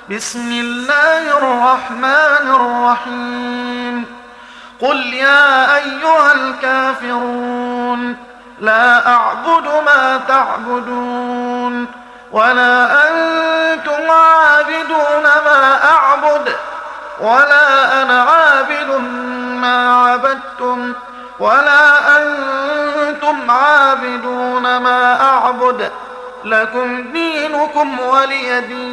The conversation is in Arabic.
بسم الله الرحمن الرحيم قل يا أيها الكافرون لا أعبد ما تعبدون ولا أنتم عابدون ما أعبد ولا أنا عابد ما عبدتم ولا أنتم عابدون ما أعبد لكم دينكم ولي دين.